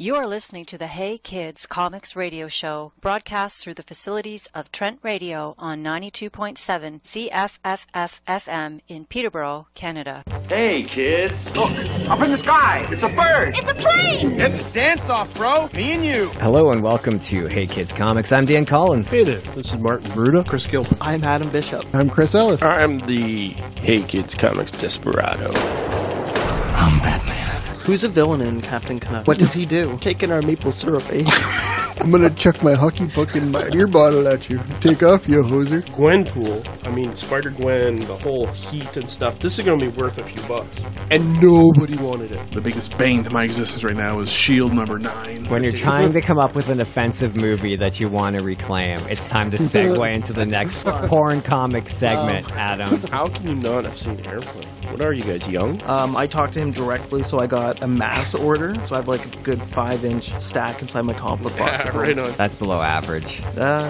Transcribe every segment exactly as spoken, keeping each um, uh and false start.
You are listening to the Hey Kids Comics Radio Show, broadcast through the facilities of Trent Radio on ninety-two point seven C F F F F M in Peterborough, Canada. Hey kids, look, up in the sky, it's a bird. It's a plane. It's dance-off, bro, me and you. Hello and welcome to Hey Kids Comics. I'm Dan Collins. Hey there, this is Martin Bruda. Chris Gilbert. I'm Adam Bishop. I'm Chris Ellis. I'm the Hey Kids Comics Desperado. I'm Batman. Who's a villain in Captain Canuck? What does he do? Taking our maple syrup, eh? I'm gonna chuck my hockey puck in my beer bottle at you. Take off, you hoser. Gwenpool, I mean Spider-Gwen, the whole heat and stuff, this is gonna be worth a few bucks. And nobody wanted it. The biggest bane to my existence right now is S H I E L D number nine. When you're trying to come up with an offensive movie that you want to reclaim, it's time to segue into the next porn comic segment, Oh. Adam. How can you not have seen Airplane? What are you guys, young? Um, I talked to him directly, so I got a mass order. So I have like a good five-inch stack inside my compliment box. Yeah, right on. That's below average. Uh,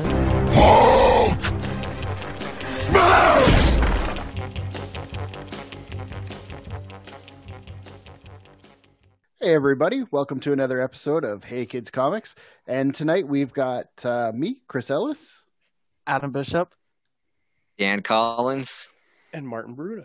Hey everybody, welcome to another episode of Hey Kids Comics. And tonight we've got uh, me, Chris Ellis. Adam Bishop. Dan Collins. And Martin Bruda.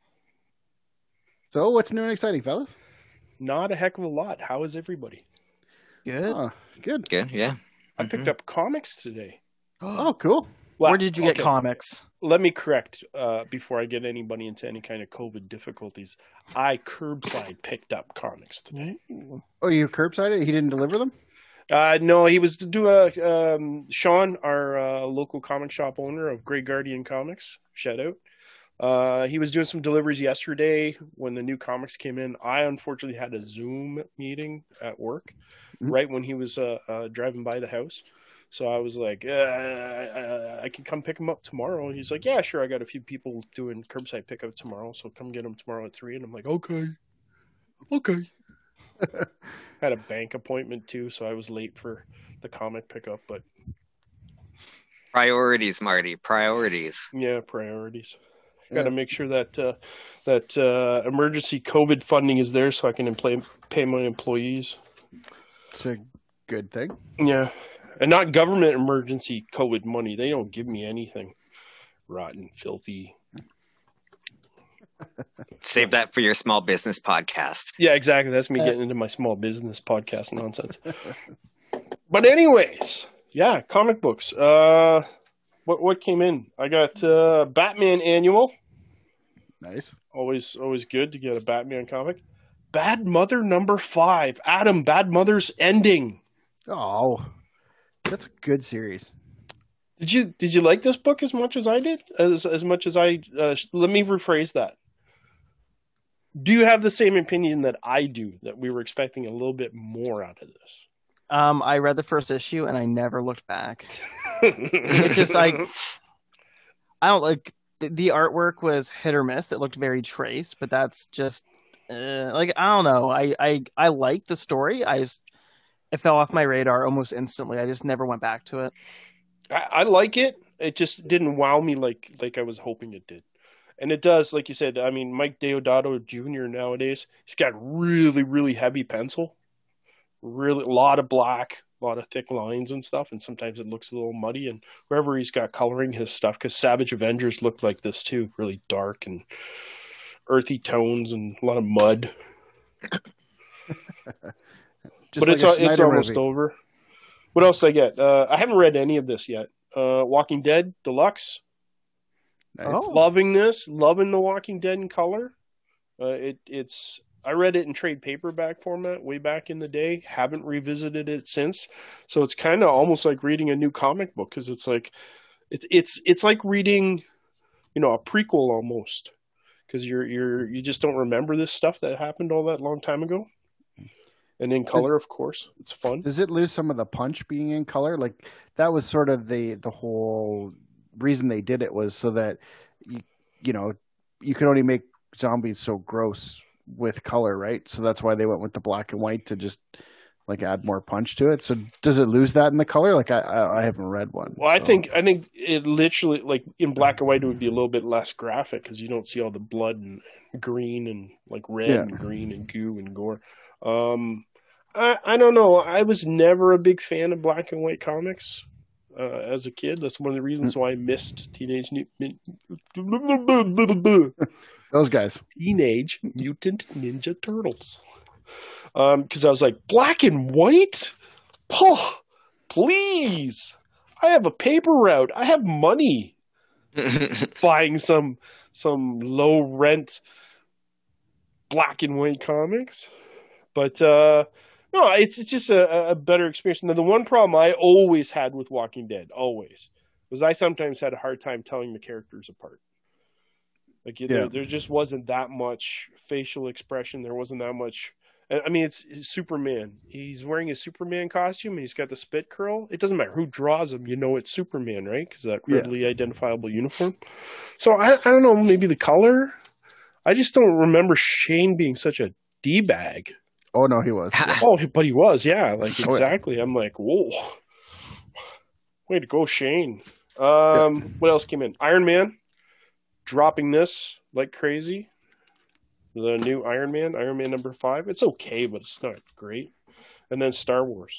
So what's new and exciting, fellas? Not a heck of a lot. How is everybody? Good. Oh, good. Good, yeah. I picked up comics today. Oh, cool. Well, Where did you get okay. comics? Let me correct uh, before I get anybody into any kind of COVID difficulties. I curbside picked up comics today. Oh, you curbsided it? He didn't deliver them? Uh, no, he was to do a um, Sean, our uh, local comic shop owner of Grey Guardian Comics. Shout out. Uh, he was doing some deliveries yesterday when the new comics came in. I unfortunately had a Zoom meeting at work mm-hmm. right when he was uh, uh, driving by the house. So I was like, uh, I, I can come pick him up tomorrow. And he's like, yeah, sure. I got a few people doing curbside pickup tomorrow. So come get him tomorrow at three. And I'm like, okay, okay. Had a bank appointment too. So I was late for the comic pickup, but Priorities, Marty. Priorities. yeah, priorities. Got to make sure that uh, that uh, emergency COVID funding is there so I can employ, pay my employees. It's a good thing. Yeah, and not government emergency COVID money. They don't give me anything. Rotten, filthy. Save that for your small business podcast. Yeah, exactly. That's me getting into my small business podcast nonsense. But anyways, yeah, comic books. Uh, what what came in? I got uh, Batman Annual. Nice. Always, always good to get a Batman comic. Bad Mother number five. Adam, Bad Mother's ending. Oh, that's a good series. Did you did you like this book as much as I did? As as much as I uh, let me rephrase that. Do you have the same opinion that I do? That we were expecting a little bit more out of this? Um, I read the first issue and I never looked back. It just like I don't like. The artwork was hit or miss. It looked very traced, but that's just uh, like I don't know. I I I liked the story. I just it fell off my radar almost instantly. I just never went back to it. I, I like it. It just didn't wow me like like I was hoping it did. And it does, like you said. I mean, Mike Deodato Junior nowadays, he's got really really heavy pencil, really a lot of black. A lot of thick lines and stuff, and sometimes it looks a little muddy. And wherever he's got coloring his stuff, because Savage Avengers looked like this too, really dark and earthy tones and a lot of mud. But like it's it's almost movie. over. What else did I get? Uh, I haven't read any of this yet. Uh, Walking Dead Deluxe. Nice. Oh. Loving this, loving The Walking Dead in color. Uh, it it's. I read it in trade paperback format way back in the day. Haven't revisited it since. So it's kind of almost like reading a new comic book because it's like it's it's it's like reading, you know, a prequel almost because you're you're you just don't remember this stuff that happened all that long time ago. And in color, of course, it's fun. Does it lose some of the punch being in color? Like that was sort of the the whole reason they did it was so that you you know you could only make zombies so gross with color, right? So that's why they went with the black and white to just like add more punch to it. So does it lose that in the color? Like I, I, I haven't read one. Well, I so. think I think it literally like in black and white it would be a little bit less graphic because you don't see all the blood and green and like red yeah. and green and goo and gore. Um, I, I don't know. I was never a big fan of black and white comics uh, as a kid. That's one of the reasons why I missed Teenage Mutant Those guys. Teenage Mutant Ninja Turtles. Because um, I was like, black and white? Oh, please. I have a paper route. I have money. Buying some some low rent black and white comics. But uh, no, it's, it's just a, a better experience. Now, the one problem I always had with Walking Dead, always, was I sometimes had a hard time telling the characters apart. Like yeah. there, there just wasn't that much facial expression. There wasn't that much. I mean, it's, it's Superman. He's wearing a Superman costume, and he's got the spit curl. It doesn't matter who draws him. You know it's Superman, right? Because that readily yeah. identifiable uniform. So I, I don't know. Maybe the color. I just don't remember Shane being such a d-bag. Oh no, he was. Yeah. Oh, but he was. Yeah, like exactly. Oh, yeah. I'm like, whoa, way to go, Shane. Um, yeah. What else came in? Iron Man. Dropping this like crazy. The new Iron Man, Iron Man number five. It's okay, but it's not great. And then Star Wars.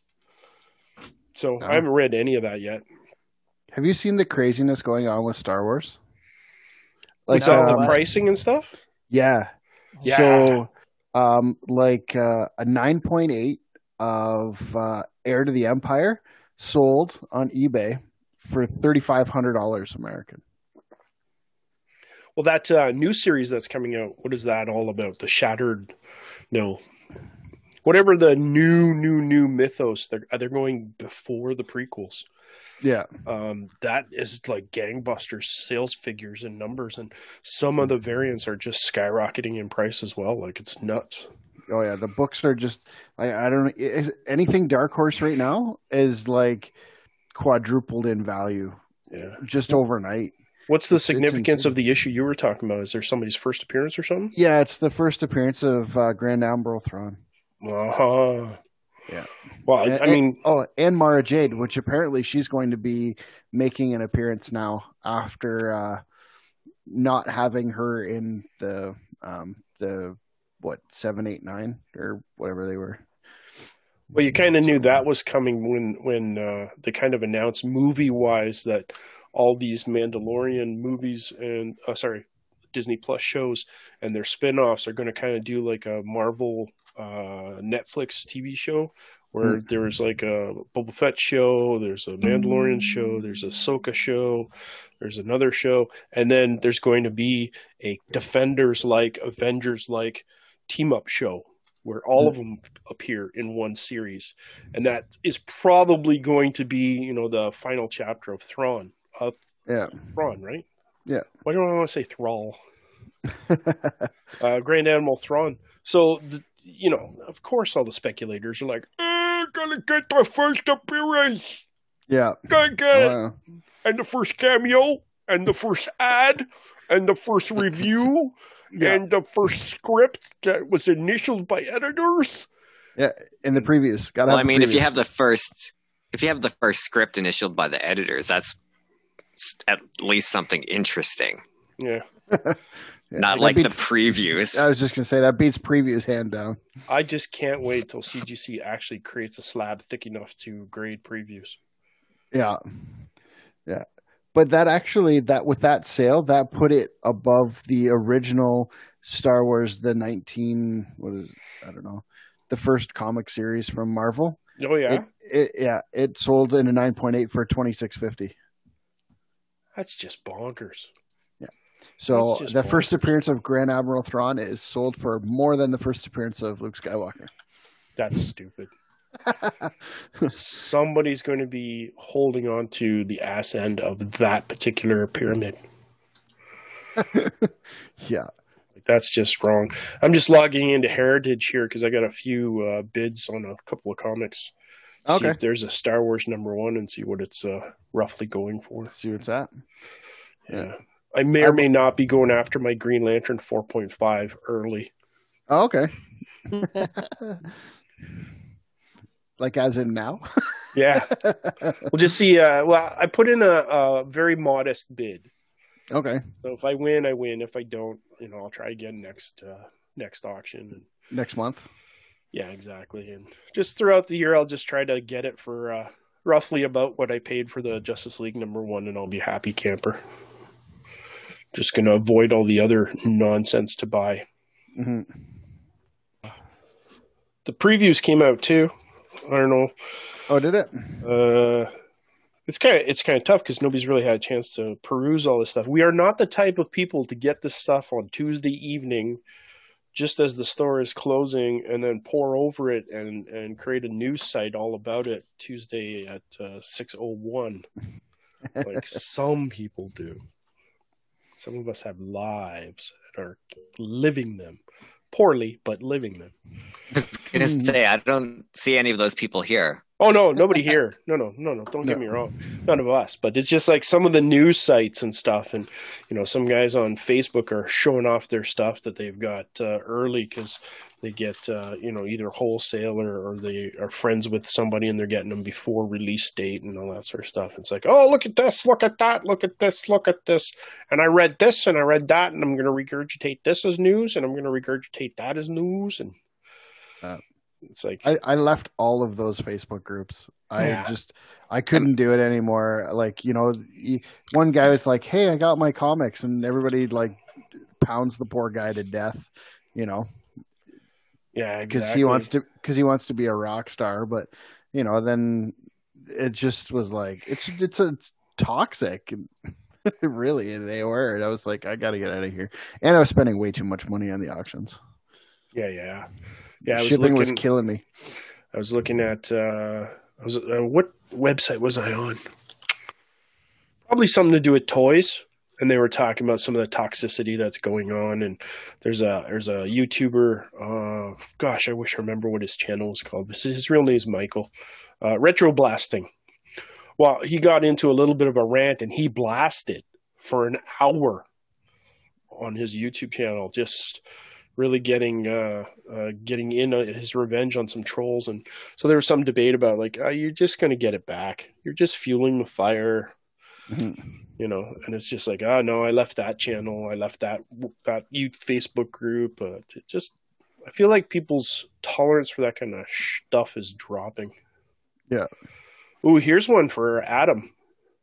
So no. I haven't read any of that yet. Have you seen the craziness going on with Star Wars? Like no, um, the pricing and stuff? Yeah. Yeah. So, um, like uh, a nine point eight of uh, Heir to the Empire sold on eBay for thirty-five hundred dollars American. Well, that uh, new series that's coming out, what is that all about? The Shattered, no, whatever the new, new, new mythos, they're, they're going before the prequels. Yeah. Um, that is like gangbusters, sales figures and numbers, and some of the variants are just skyrocketing in price as well. Like, it's nuts. Oh, yeah. The books are just, I, I don't know, is anything Dark Horse right now is like quadrupled in value. Yeah. Just overnight. What's the significance of the issue you were talking about? Is there somebody's first appearance or something? Yeah, it's the first appearance of uh, Grand Admiral Thrawn. Uh-huh. Yeah. Well, and, I mean... And, oh, and Mara Jade, which apparently she's going to be making an appearance now after uh, not having her in the, um, the what, seven, eight, nine, or whatever they were. Well, you kind of knew that was coming when, when uh, they kind of announced movie-wise that all these Mandalorian movies and uh, sorry, Disney Plus shows and their spin-offs are going to kind of do like a Marvel uh, Netflix T V show where mm. there was like a Boba Fett show, there's a Mandalorian show, there's a Ahsoka show, there's another show, and then there's going to be a Defenders-like, Avengers-like team-up show where all of them appear in one series. And that is probably going to be, you know, the final chapter of Thrawn. Of yeah. Thrawn, right? Yeah. Why don't I want to say Thrall? uh, Grand Admiral Thrawn. So, the, you know, of course all the speculators are like, oh, gotta get the first appearance. Yeah. Gotta get oh, it. yeah. And the first cameo, and the first ad, and the first review. Yeah. And the first script that was initialed by editors. Yeah, in the previews. Gotta well, have I mean, previews. if you have the first, if you have the first script initialed by the editors, that's at least something interesting. Yeah. yeah Not like beats, the previews. I was just gonna say that beats previews hand down. I just can't wait till C G C actually creates a slab thick enough to grade previews. Yeah. Yeah. But that actually, that with that sale, that put it above the original Star Wars, the nineteen, what is, I don't know, the first comic series from Marvel. Oh yeah, it, it, yeah, it sold in a nine point eight for twenty-six fifty. That's just bonkers. Yeah. So the bonkers. First appearance of Grand Admiral Thrawn is sold for more than the first appearance of Luke Skywalker. That's stupid. Somebody's going to be holding on to the ass end of that particular pyramid. Yeah. That's just wrong. I'm just logging into Heritage here because I got a few uh, bids on a couple of comics. See okay. if there's a Star Wars number one and see what it's uh, roughly going for. See what's at. Yeah. I may or may not be going after my Green Lantern four point five early. Oh, okay. Like as in now? Yeah. We'll just see. Uh, well, I put in a, a very modest bid. Okay. So if I win, I win. If I don't, you know, I'll try again next uh, next auction. Next month? Yeah, exactly. And just throughout the year, I'll just try to get it for uh, roughly about what I paid for the Justice League number one, and I'll be happy camper. Just going to avoid all the other nonsense to buy. Mm-hmm. The previews came out too. I don't know. Oh, did it? Uh, it's kind of it's kind of tough because nobody's really had a chance to peruse all this stuff. We are not the type of people to get this stuff on Tuesday evening, just as the store is closing, and then pour over it and, and create a news site all about it Tuesday at uh, six oh one, like some people do. Some of us have lives and are living them. Poorly, but living them. I was going to say, I don't see any of those people here. Oh, no, nobody here. No, no, no, no. Don't get me wrong. None of us. But it's just like some of the news sites and stuff. And, you know, some guys on Facebook are showing off their stuff that they've got uh, early because they get, uh, you know, either wholesale or, or they are friends with somebody and they're getting them before release date and all that sort of stuff. It's like, oh, look at this, look at that, look at this, look at this. And I read this and I read that and I'm going to regurgitate this as news and I'm going to regurgitate that as news. And uh, it's like, I, I left all of those Facebook groups. I Yeah. just, I couldn't do it anymore. Like, you know, y- one guy was like, hey, I got my comics, and everybody like pounds the poor guy to death, you know, yeah, because exactly. he wants to, because he wants to be a rock star. But, you know, then it just was like, it's, it's, a, it's toxic. Really, they were. And I was like, I got to get out of here. And I was spending way too much money on the auctions. Yeah, yeah. Yeah, I was Shipping looking, was killing me. I was looking at uh, I was uh, what website was I on? Probably something to do with toys, and they were talking about some of the toxicity that's going on. And there's a there's a YouTuber. Uh, gosh, I wish I remember what his channel was called. His, his real name is Michael. Uh, Retro Blasting. Well, he got into a little bit of a rant, and he blasted for an hour on his YouTube channel, just really getting uh, uh, getting in uh, his revenge on some trolls. And so there was some debate about like, oh, you're just going to get it back. You're just fueling the fire, Mhm. you know? And it's just like, oh no, I left that channel. I left that, that youth Facebook group. Uh, it just, I feel like people's tolerance for that kind of stuff is dropping. Yeah. Ooh, here's one for Adam.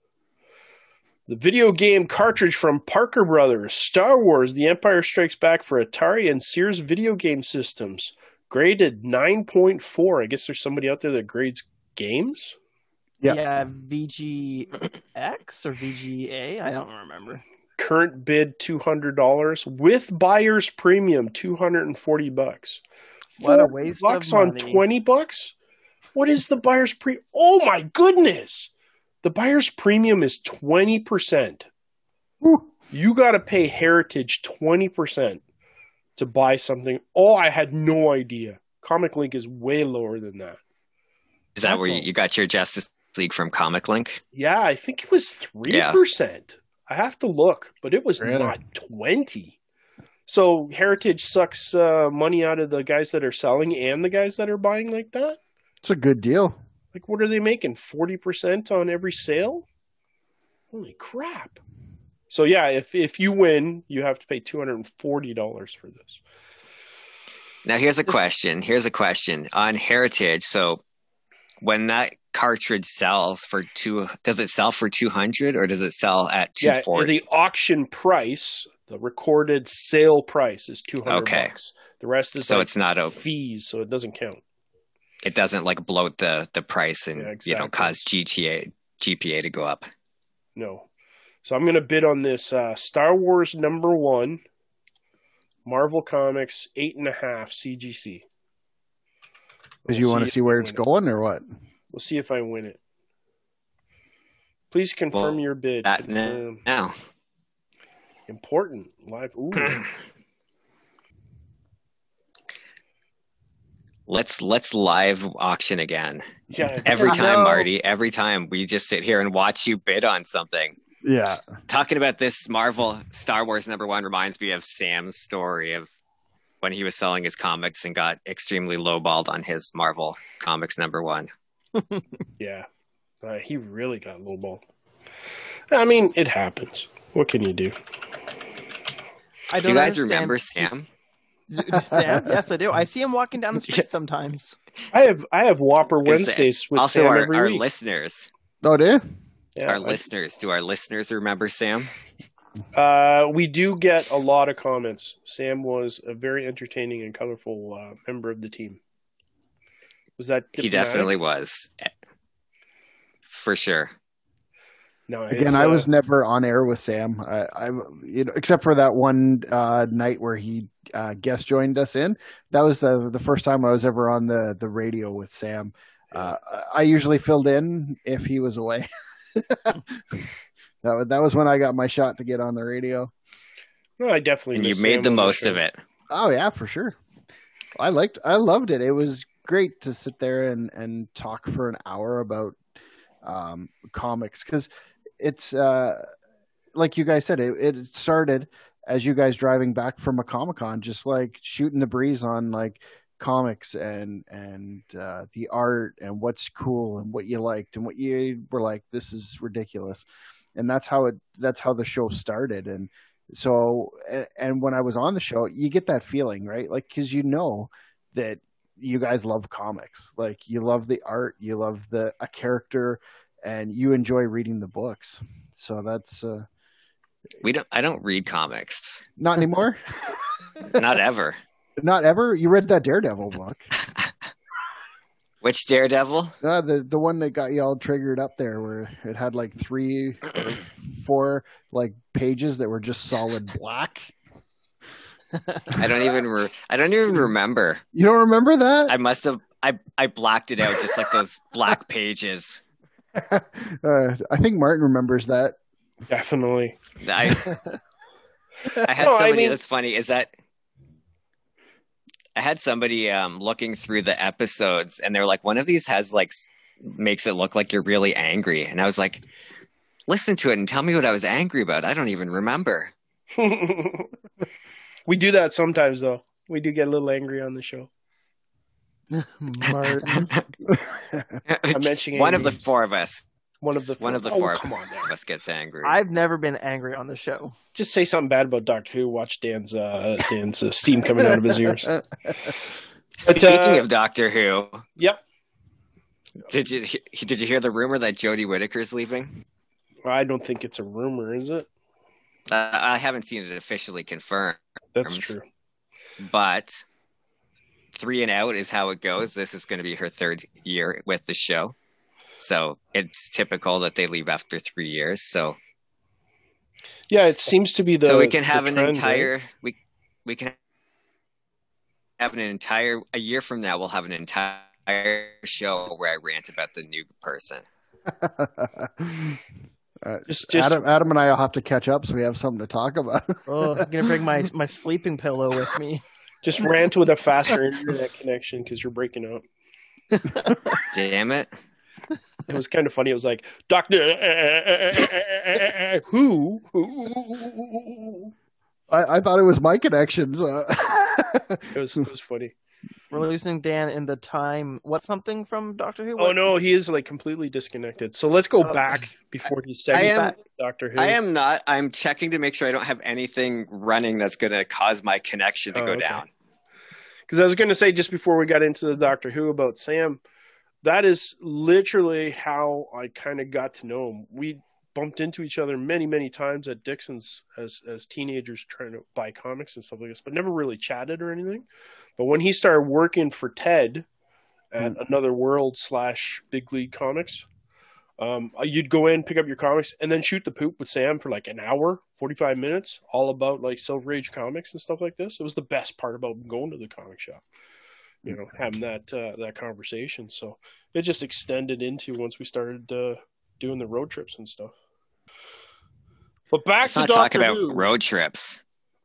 The video game cartridge from Parker Brothers, Star Wars, The Empire Strikes Back for Atari and Sears video game systems. Graded nine point four. I guess there's somebody out there that grades games? Yeah. Yeah, V G X or V G A? I don't remember. Current bid two hundred dollars with buyer's premium two hundred forty bucks. What a forty waste bucks of on money. twenty bucks? What is the buyer's pre? Oh my goodness. The buyer's premium is twenty percent. You got to pay Heritage twenty percent to buy something. Oh, I had no idea. Comic Link is way lower than that. Is that That's where a- you, you got your Justice League from Comic Link? Yeah, I think it was three percent. I have to look, but it was Really? not twenty. So Heritage sucks uh, money out of the guys that are selling and the guys that are buying like that? It's a good deal. Like, what are they making? forty percent on every sale? Holy crap. So, yeah, if, if you win, you have to pay two hundred forty dollars for this. Now, here's a question. Here's a question on Heritage. So, when that cartridge sells for two, does it sell for two hundred or does it sell at two Yeah, forty? the auction price, the recorded sale price is two hundred Okay. bucks. The rest is So like it's not a- fees, so it doesn't count. It doesn't like bloat the the price and Yeah, you know exactly. cause G T A G P A to go up. No. So I'm going to bid on this uh, Star Wars number one, Marvel Comics eight and a half C G C. Because We'll you want to if see I where it's win it. going or what? We'll see if I win it. Please confirm Well, your bid. That Confirm. now. Important. Live. Ooh. Let's let's live auction again. Yeah. Every time, No. Marty, every time we just sit here and watch you bid on something. Yeah. Talking about this Marvel Star Wars number one reminds me of Sam's story of when he was selling his comics and got extremely lowballed on his Marvel Comics number one. Yeah. Uh, he really got lowballed. I mean, it happens. What can you do? I Do don't you guys understand- remember Sam? Sam? Yes, I do. I see him walking down the street sometimes. I have I have Whopper Wednesdays with also Sam our, every our week. listeners. Oh, do you? Yeah, our I- listeners. Do our listeners remember Sam? Uh, we do get a lot of comments. Sam was a very entertaining and colorful uh, member of the team. Was that He diplomatic? definitely was. For sure. No, Again, it's, I uh, was never on air with Sam. I, I you know, except for that one uh, night where he uh, guest joined us in. That was the the first time I was ever on the the radio with Sam. Uh, I usually filled in if he was away. that was, that was when I got my shot to get on the radio. No, I definitely. And you miss made Sam the on most show. of it. Oh yeah, for sure. I liked, I loved it. It was great to sit there and, and talk for an hour about um, comics because it's uh, like you guys said. It, it started as you guys driving back from a Comic-Con, just like shooting the breeze on like comics and and uh, the art and what's cool and what you liked and what you were like. This is ridiculous, and that's how it. That's how the show started and. So, and when I was on the show, you get that feeling, right? Like, because you know that you guys love comics, like you love the art, you love the a character, and you enjoy reading the books. So that's uh, We don't. I don't read comics. not anymore. Not ever. Not ever. You read that Daredevil book, Which Daredevil? uh, the the one that got you all triggered up there, where it had like three, or four like pages that were just solid black. I don't even. Re- I don't even remember. You don't remember that? I must have. I I blacked it out, just like those black pages. uh, I think Martin remembers that. Definitely. I I had No, I somebody. mean- That's funny. Is that I had somebody um, looking through the episodes, and they're like, one of these has like s- makes it look like you're really angry, and I was like, listen to it and tell me what I was angry about. I don't even remember. We do that sometimes, though. We do get a little angry on the show. Martin. I'm mentioning one of the names. four of us. One of the one of the oh, four come on now. of us gets angry. I've never been angry on the show. Just say something bad about Doctor Who. Watch Dan's uh, Dan's uh, steam coming out of his ears. Speaking uh, of Doctor Who, Yep. did you he- did you hear the rumor that Jodie Whittaker's leaving? I don't think it's a rumor, is it? Uh, I haven't seen it officially confirmed. That's true. But three and out is how it goes. This is going to be her third year with the show. So it's typical that they leave after three years. So Yeah, it seems to be the. so we can the have an trend, entire right? we we can have an entire a year from now. We'll have an entire show where I rant about the new person. Uh, Just- just- Adam, Adam and I will have to catch up so we have something to talk about. Oh, I'm gonna bring my my sleeping pillow with me. Just rant with a faster internet connection because you're breaking up. Damn it! It was kind of funny. It was like Doctor Who. Who? I, I thought it was my connections. Uh, It was it was funny. We're losing Dan in the time. What's something from Doctor Who? Oh What- no, he is like completely disconnected. So let's go Oh. back before he I said am- Doctor Who. I am not. I'm checking to make sure I don't have anything running that's going to cause my connection to Oh, go okay. down. Because I was going to say just before we got into the Doctor Who about Sam, that is literally how I kind of got to know him. We bumped into each other many, many times at Dixon's as as teenagers trying to buy comics and stuff like this, but never really chatted or anything. But when he started working for Ted at Another World slash Big League Comics, um, you'd go in, pick up your comics, and then shoot the poop with Sam for like an hour, forty-five minutes, all about like Silver Age comics and stuff like this. It was the best part about going to the comic shop, you know, having that uh, that conversation. So it just extended into once we started uh, doing the road trips and stuff. But back Let's to not talk Doctor about Who. road trips.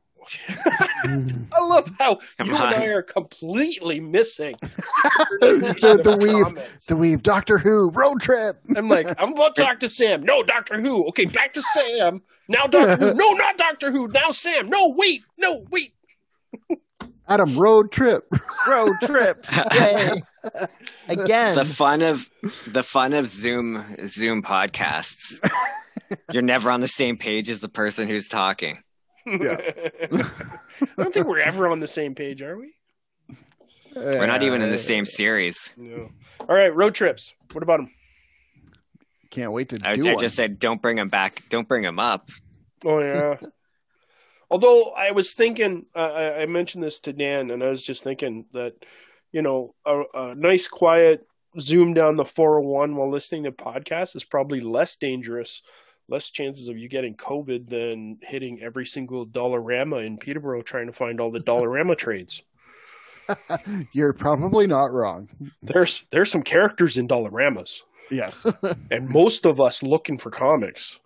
I love how Come you and on. I are completely missing the, the weave, comments. the weave. Doctor Who road trip. I'm like, I'm about to talk to Sam. No, Doctor Who. Okay, back to Sam. Now Doctor Who. No, not Doctor Who. Now Sam. No, wait. No, wait. Adam road trip. road trip. Yay. Again. The fun of the fun of Zoom Zoom podcasts. You're never on the same page as the person who's talking. Yeah. I don't think we're ever on the same page, are we? We're not even in the same series. No. All right, road trips. What about them? Can't wait to I, do I one. just said, don't bring them back. Don't bring them up. Oh, yeah. Although I was thinking, uh, I, I mentioned this to Dan, and I was just thinking that, you know, a, a nice, quiet zoom down the four oh one while listening to podcasts is probably less dangerous, less chances of you getting COVID than hitting every single Dollarama in Peterborough trying to find all the Dollarama trades. You're probably not wrong. There's there's some characters in Dollaramas. Yes. And most of us looking for comics.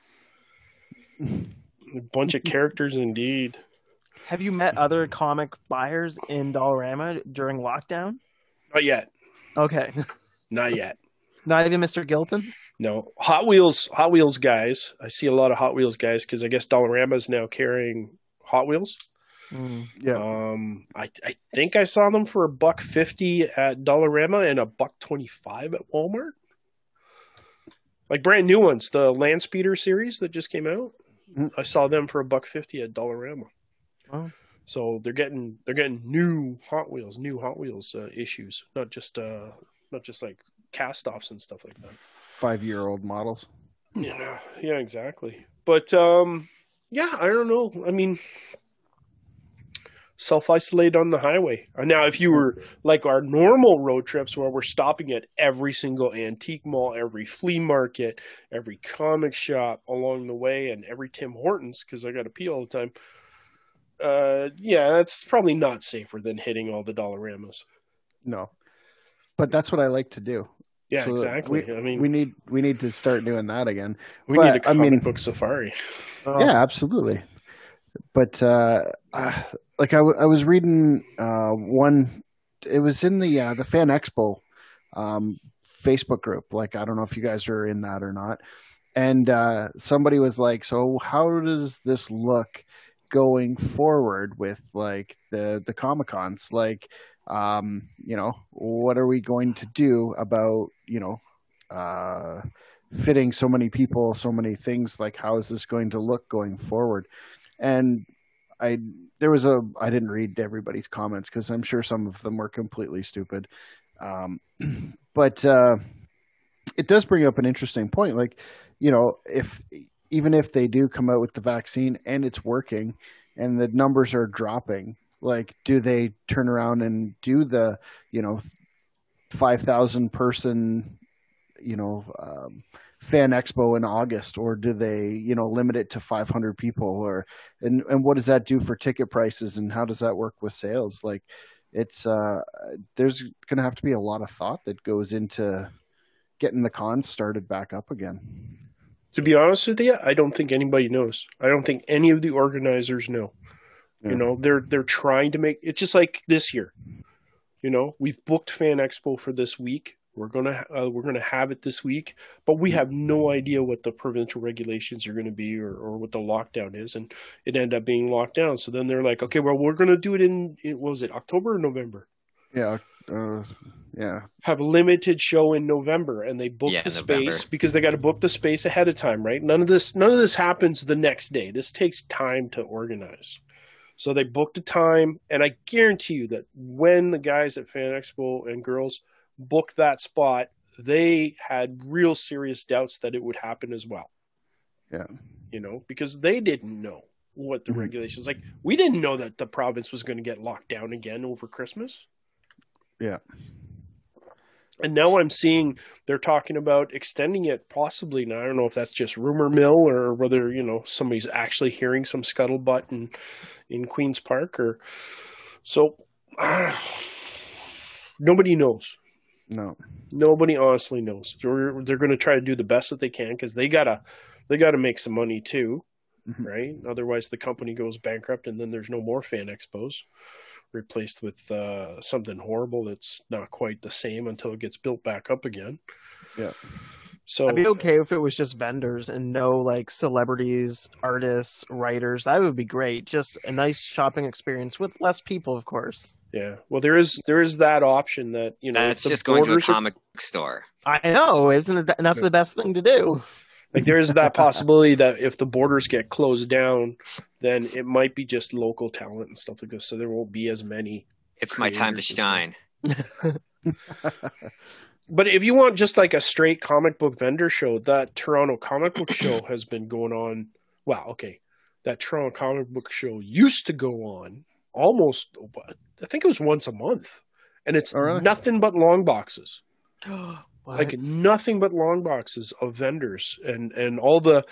A bunch of characters indeed. Have you met other comic buyers in Dollarama during lockdown? Not yet. Okay. Not yet. Not even Mister Gilpin? No. Hot Wheels Hot Wheels guys. I see a lot of Hot Wheels guys because I guess Dollarama is now carrying Hot Wheels. Mm. Yeah. Um, I I think I saw them for a buck fifty at Dollarama and a buck twenty five at Walmart. Like brand new ones, the Land Speeder series that just came out. Mm. I saw them for a buck fifty at Dollarama. Oh. So they're getting they're getting new Hot Wheels, new Hot Wheels uh, issues, not just uh not just like cast offs and stuff like that. Five-year-old models. Yeah, yeah, exactly. But um, yeah, I don't know. I mean, self-isolate on the highway. Now, if you were like our normal road trips where we're stopping at every single antique mall, every flea market, every comic shop along the way, and every Tim Hortons, because I got to pee all the time, uh, yeah, that's probably not safer than hitting all the Dollaramas. No. But that's what I like to do. Yeah, So exactly. We, I mean, we need we need to start doing that again. we But, need a I comic mean, book safari. yeah, absolutely. But uh, uh, like I, w- I was reading uh, one. It was in the uh, the Fan Expo um, Facebook group. Like I don't know if you guys are in that or not. And uh, somebody was like, "So how does this look going forward with like the the Comic Cons? Like, um, you know, what are we going to do about you know?" Uh, fitting so many people, so many things, like how is this going to look going forward? And I, there was a, I didn't read everybody's comments because I'm sure some of them were completely stupid. Um, but uh, it does bring up an interesting point. Like, you know, if, even if they do come out with the vaccine and it's working and the numbers are dropping, like, do they turn around and do the, you know, five thousand person, you know, um, Fan Expo in August, or do they, you know, limit it to five hundred people, or, and, and what does that do for ticket prices and how does that work with sales? Like it's, uh, there's going to have to be a lot of thought that goes into getting the cons started back up again. To be honest with you, I don't think anybody knows. I don't think any of the organizers know. Yeah. You know, they're, they're trying to make, it's just like this year, you know, we've booked Fan Expo for this week. We're gonna uh, we're gonna have it this week, but we have no idea what the provincial regulations are going to be, or, or what the lockdown is, and it ended up being locked down. So then they're like, okay, well, we're going to do it in, in what was it, October or November? Yeah, uh, yeah. Have a limited show in November, and they book yeah, the November. space because they got to book the space ahead of time, right? None of this none of this happens the next day. This takes time to organize. So they booked a time, and I guarantee you that when the guys at Fan Expo and girls booked that spot, they had real serious doubts that it would happen as well. Yeah. You know, because they didn't know what the mm-hmm. regulations, like we didn't know that the province was going to get locked down again over Christmas. Yeah. And now I'm seeing they're talking about extending it possibly. Now, I don't know if that's just rumor mill or whether, you know, somebody's actually hearing some scuttlebutt in, in Queen's Park, or so uh, nobody knows. No, nobody honestly knows. They're, they're going to try to do the best that they can because they gotta they gotta make some money too, mm-hmm. right? Otherwise, the company goes bankrupt, and then there's no more Fan Expos, replaced with uh, something horrible that's not quite the same until it gets built back up again. Yeah. So I'd be okay if it was just vendors and no like celebrities, artists, writers. That would be great. Just a nice shopping experience with less people, of course. Yeah. Well, there is there is that option that, you know, that's just going to a comic are... store. I know, isn't it? And that's the best thing to do. Like there is that possibility that if the borders get closed down, then it might be just local talent and stuff like this. So there won't be as many. It's my time to creators and shine. But if you want just like a straight comic book vendor show, that Toronto Comic Book Show has been going on. Wow, okay. That Toronto Comic Book Show used to go on almost, I think it was once a month. And it's Oh, really? nothing but long boxes. What? Like nothing but long boxes of vendors and, and all the,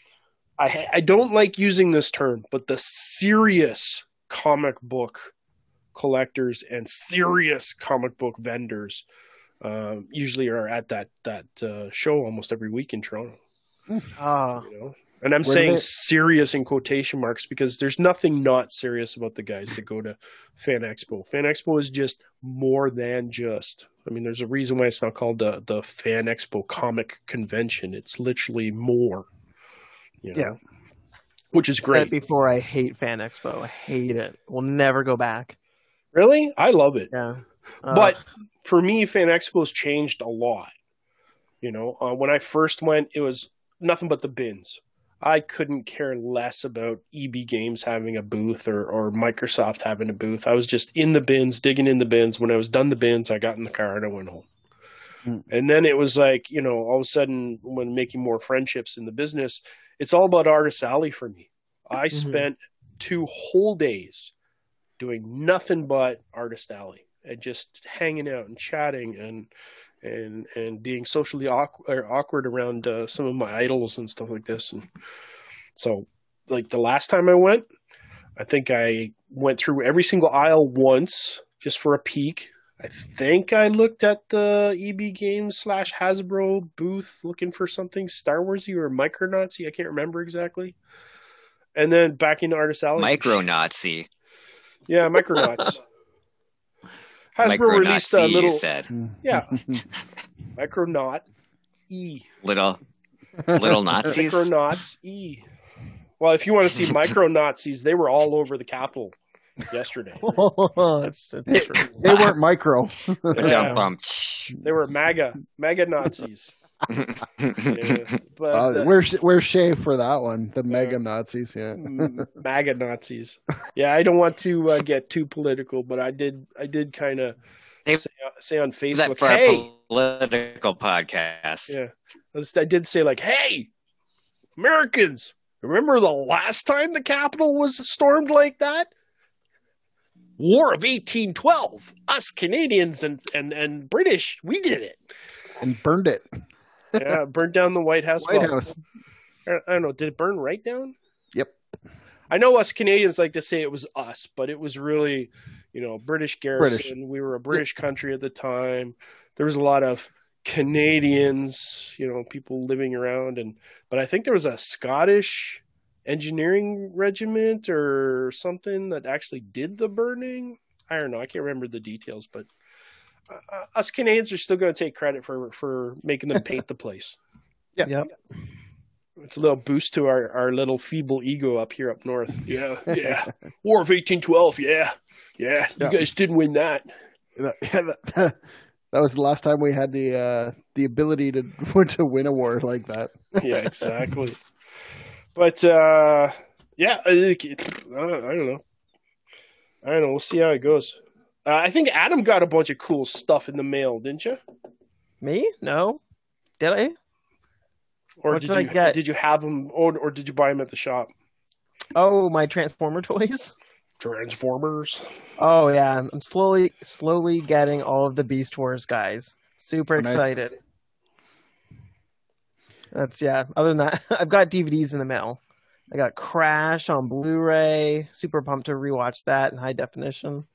I, I don't like using this term, but the serious comic book collectors and serious comic book vendors um, usually are at that that uh, show almost every week in Toronto. Ah, You know, and I'm Where do saying they- serious in quotation marks because there's nothing not serious about the guys that go to Fan Expo. Fan Expo is just more than just. I mean, there's a reason why it's not called the the Fan Expo Comic Convention. It's literally more. You know? Yeah. Which is said great. it before, I hate Fan Expo. I hate it. We'll never go back. Really, I love it. Yeah. Ugh. But for me, Fan Expo's changed a lot. You know, uh, when I first went, it was nothing but the bins. I couldn't care less about E B Games having a booth or, or Microsoft having a booth. I was just in the bins, digging in the bins. When I was done the bins, I got in the car and I went home. Mm. And then it was like, you know, all of a sudden, when making more friendships in the business, it's all about Artist Alley for me. I Mhm. spent two whole days doing nothing but Artist Alley and just hanging out and chatting and and and being socially awkward, or awkward around uh, some of my idols and stuff like this. And so, like the last time I went, I think I went through every single aisle once just for a peek. I think I looked at the E B Games slash Hasbro booth looking for something Star Warsy or Micronazi. I can't remember exactly. And then back into Artist Alley. Micro Nazi. Yeah, Micronauts. Hasbro Micro released a Nazi, little. you said. Yeah. Micronaut E. Little, little Nazis. Micronauts E. Well, if you want to see micro Nazis, they were all over the Capitol yesterday. That's so true. They weren't micro. Jump bump. They were MAGA, MAGA Nazis. Yeah, but Uh, uh, where's where's Shay for that one? The mega Nazis, yeah. MAGA Nazis. Yeah, I don't want to uh, get too political, but I did. I did kind of Hey, say, say on Is Facebook, that for "Hey, a political podcast? yeah." I was- I did say like, "Hey, Americans, remember the last time the Capitol was stormed like that? War of eighteen twelve. Us Canadians and and and British, we did it. And burned it. Yeah, burned down the White House. White Well, House. I I don't know. Did it burn right down? Yep. I know us Canadians like to say it was us, but it was really, you know, British garrison. British. We were a British country at the time. There was a lot of Canadians, you know, people living around, and but I think there was a Scottish engineering regiment or something that actually did the burning. I don't know. I can't remember the details, but uh, us Canadians are still going to take credit for for making them paint the place. Yeah. Yep. It's a little boost to our, our little feeble ego up here up north. Yeah, yeah. War of eighteen twelve. Yeah, yeah. You Yeah. guys didn't win that. That, yeah, that, that was the last time we had the uh, the ability to to win a war like that. Yeah, exactly. But uh, yeah, I, think it- I don't I don't know. I don't know. We'll see how it goes. Uh, I think Adam got a bunch of cool stuff in the mail, didn't you? Me? No. Did I? Or What did did I you get? did you have them, or or did you buy them at the shop? Oh, my Transformer toys? Transformers. Oh yeah, I'm slowly slowly getting all of the Beast Wars guys. Super Oh, nice. excited. That's yeah. Other than that, I've got D V Ds in the mail. I got Crash on Blu-ray. Super pumped to rewatch that in high definition.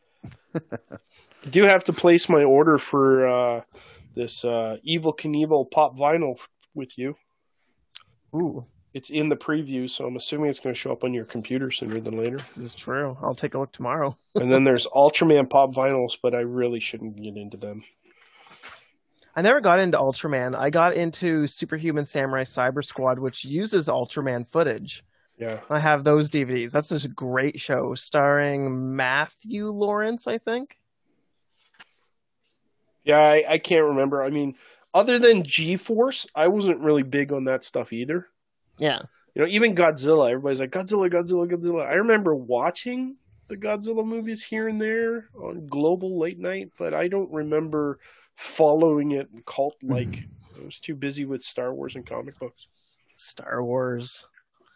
I do have to place my order for uh, this uh, Evil Knievel pop vinyl with you. Ooh, It's in the preview, so I'm assuming it's going to show up on your computer sooner than later. this is true. I'll take a look tomorrow. And then there's Ultraman pop vinyls, but I really shouldn't get into them. I never got into Ultraman. I got into Superhuman Samurai Cyber Squad, which uses Ultraman footage. Yeah. I have those D V Ds. That's just a great show, starring Matthew Lawrence, I think. Yeah, I, I can't remember. I mean, other than G-Force, I wasn't really big on that stuff either. Yeah. You know, even Godzilla, everybody's like, Godzilla, Godzilla, Godzilla. I remember watching the Godzilla movies here and there on Global late night, but I don't remember following it cult-like. Mm-hmm. I was too busy with Star Wars and comic books. Star Wars.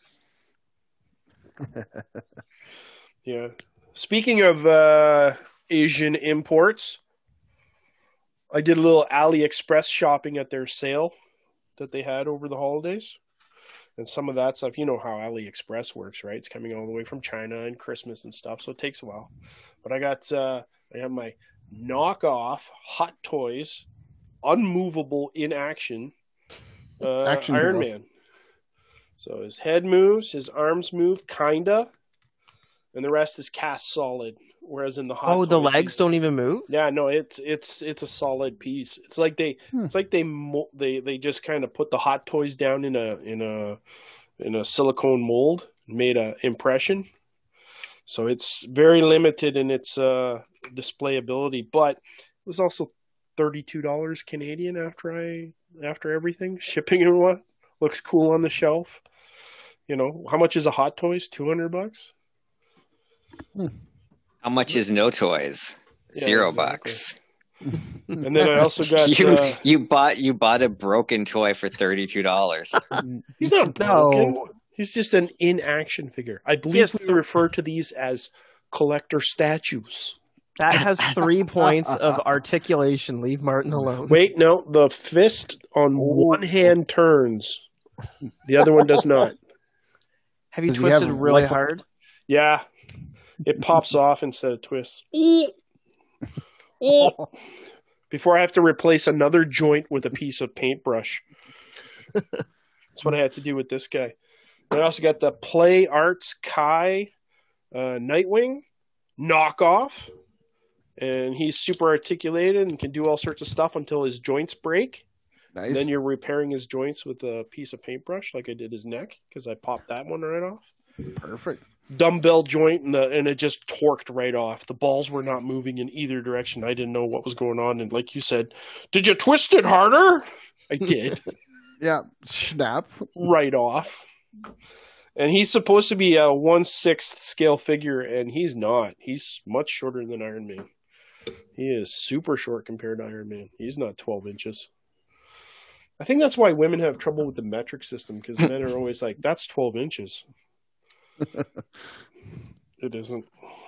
Yeah. Speaking of uh, Asian imports, I did a little AliExpress shopping at their sale that they had over the holidays. And some of that stuff, you know how AliExpress works, right? It's coming all the way from China and Christmas and stuff, so it takes a while. But I got, uh, I have my knockoff Hot Toys, unmovable in action, uh, action Iron hero. Man. So his head moves, his arms move, kinda, and the rest is cast solid. Whereas in the Hot oh, Toys, the legs don't even move. Yeah, no, it's it's it's a solid piece. It's like they hmm. it's like they they they just kind of put the Hot Toys down in a in a in a silicone mold, made a impression. So it's very limited in its uh, display ability, but it was also thirty-two dollars Canadian after I after everything shipping and what looks cool on the shelf. You know, how much is a Hot Toys? Two hundred bucks. Hmm. How much is no toys? Yeah, Zero exactly. bucks. And then I also got you. Uh, you bought you bought a broken toy for thirty two dollars. He's not broken. No. He's just an in-action figure. I believe yes. we refer to these as collector statues. That has three points of articulation. Leave Martin alone. Wait, no. The fist on one hand turns. The other one does not. Have you does twisted have really hard? Yeah. It pops off instead of twists. Before I have to replace another joint with a piece of paintbrush. That's what I had to do with this guy. I also got the Play Arts Kai uh, Nightwing knockoff. And he's super articulated and can do all sorts of stuff until his joints break. Nice. Then you're repairing his joints with a piece of paintbrush like I did his neck because I popped that one right off. Perfect. Dumbbell joint and, the, and it just torqued right off. The balls were not moving in either direction. I didn't know what was going on. And like you said, did you twist it harder? I did. Yeah, snap. Right off. And he's supposed to be a one-sixth scale figure, and he's not. He's much shorter than Iron Man. He is super short compared to Iron Man. He's not twelve inches. I think that's why women have trouble with the metric system, because men are always like, that's twelve inches. It isn't.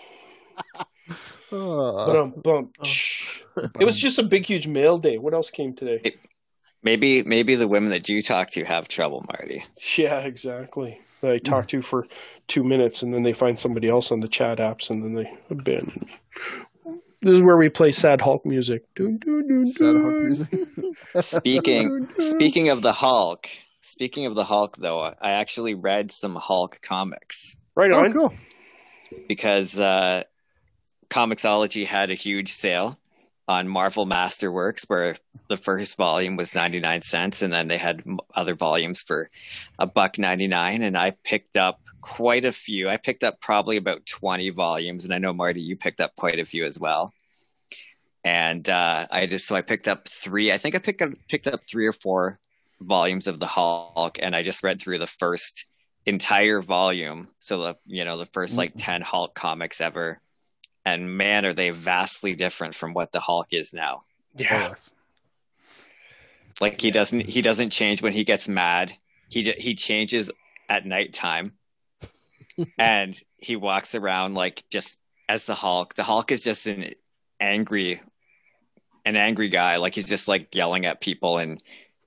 Uh, bump. It was just a big, huge mail day. What else came today? Maybe, maybe the women that you talk to have trouble, Marty. Yeah, exactly. That I talk to for two minutes, and then they find somebody else on the chat apps, and then they abandon me. This is where we play sad Hulk music. Dun, dun, dun, sad Hulk music. Speaking, speaking of the Hulk. Speaking of the Hulk, though, I actually read some Hulk comics. Right on. Oh, cool. Because uh, Comixology had a huge sale on Marvel Masterworks, where the first volume was ninety-nine cents, and then they had other volumes for a buck ninety-nine. And I picked up quite a few. I picked up probably about twenty volumes, and I know, Marty, you picked up quite a few as well. And uh, I just so I picked up three. I think I picked up picked up three or four volumes of the Hulk, and I just read through the first entire volume. So the you know the first like ten Hulk comics ever, and man, are they vastly different from what the Hulk is now. Yeah, like he doesn't he doesn't change when he gets mad. He he changes at nighttime, and he walks around like just as the Hulk. The Hulk is just an angry, an angry guy. Like he's just like yelling at people and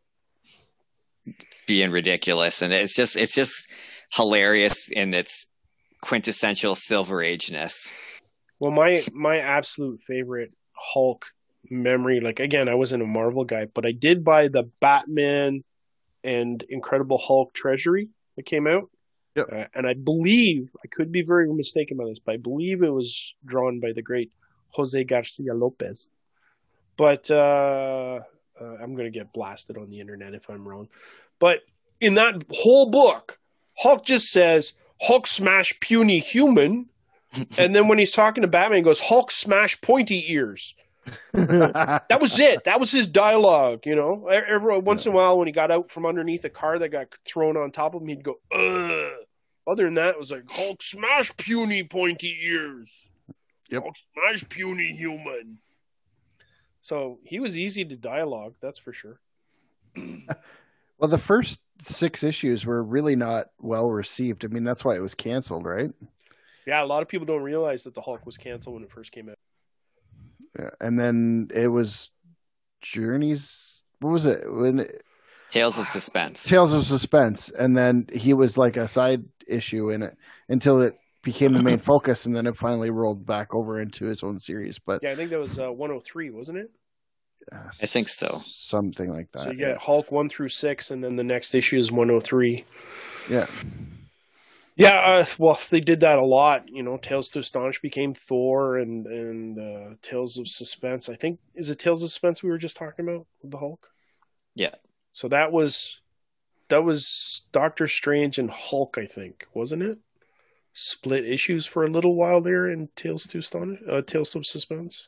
being ridiculous, and it's just it's just hilarious in its quintessential Silver Age-ness. Well, my my absolute favorite Hulk memory, like again, I wasn't a Marvel guy, but I did buy the Batman and Incredible Hulk Treasury that came out. Yep. Uh, and I believe, I could be very mistaken by this, but I believe it was drawn by the great Jose Garcia Lopez. But uh, uh, I'm going to get blasted on the internet if I'm wrong. But in that whole book, Hulk just says, Hulk smash puny human. And then when he's talking to Batman, he goes, Hulk smash pointy ears. That was it. That was his dialogue, you know. Every once in a while, when he got out from underneath a car that got thrown on top of him, he'd go, ugh. Other than that, it was like, Hulk smash puny pointy ears. Yep. Hulk smash puny human. So he was easy to dialogue, that's for sure. Well, the first six issues were really not well received. I mean, that's why it was canceled, right? Yeah, a lot of people don't realize that the Hulk was canceled when it first came out. Yeah, and then it was Journeys. What was it? When it, Tales of Suspense. Tales of Suspense, and then he was like a side issue in it until it became the main focus, and then it finally rolled back over into his own series. But yeah, I think that was uh, one oh three, wasn't it? Uh, I think so. Something like that. So you get yeah. Hulk one through six, and then the next issue is one oh three. Yeah. Yeah, uh, well, they did that a lot. You know, Tales to Astonish became Thor, and and uh, Tales of Suspense. I think is it Tales of Suspense we were just talking about with the Hulk. Yeah. So that was that was Doctor Strange and Hulk, I think, wasn't it? Split issues for a little while there in Tales to Astonish, uh, Tales of Suspense.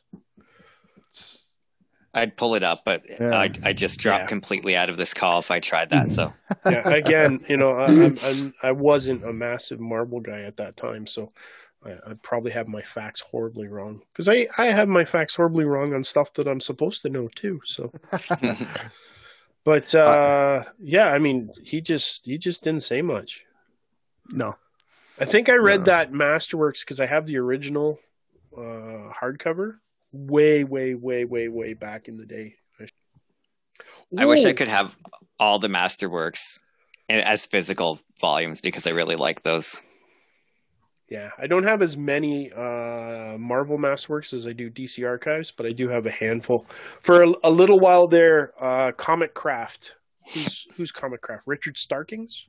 I'd pull it up, but Yeah. I I just dropped Yeah. completely out of this call if I tried that. So Yeah, again, you know, I, I'm, I'm, I wasn't a massive Marvel guy at that time, so I, I probably have my facts horribly wrong. Because I, I have my facts horribly wrong on stuff that I'm supposed to know too. So, but uh, yeah, I mean, he just he just didn't say much. No. I think I read No. that Masterworks because I have the original uh, hardcover way, way, way, way, way back in the day. I wish I Ooh. could have all the Masterworks as physical volumes because I really like those. Yeah, I don't have as many uh, Marvel Masterworks as I do D C Archives, but I do have a handful. For a, a little while there, uh, Comic Craft. Who's who's Comic Craft? Richard Starkings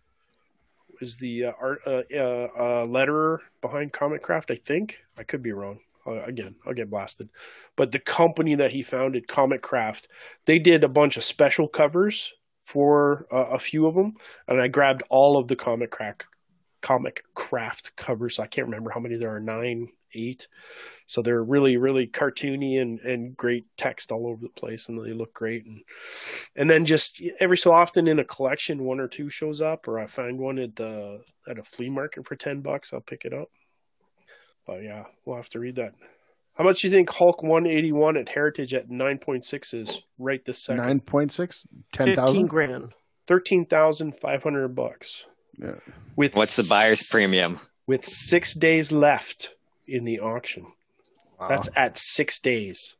is the uh, art uh, uh, uh, letterer behind Comic Craft. I think I could be wrong. Uh, again, I'll get blasted. But the company that he founded, Comic Craft, they did a bunch of special covers for uh, a few of them, and I grabbed all of the Comic Craft Comic Craft covers. I can't remember how many there are, nine, eight. So they're really, really cartoony and, and great text all over the place, and they look great. And and then just every so often in a collection, one or two shows up, or I find one at the at a flea market for ten bucks. I'll pick it up. But yeah, we'll have to read that. How much do you think Hulk one eighty-one at Heritage at nine point six is right this second? nine point six? ten Fifteen thousand? grand. thirteen thousand five hundred bucks. Yeah. With What's the buyer's premium? With six days left in the auction. Wow. That's at six days.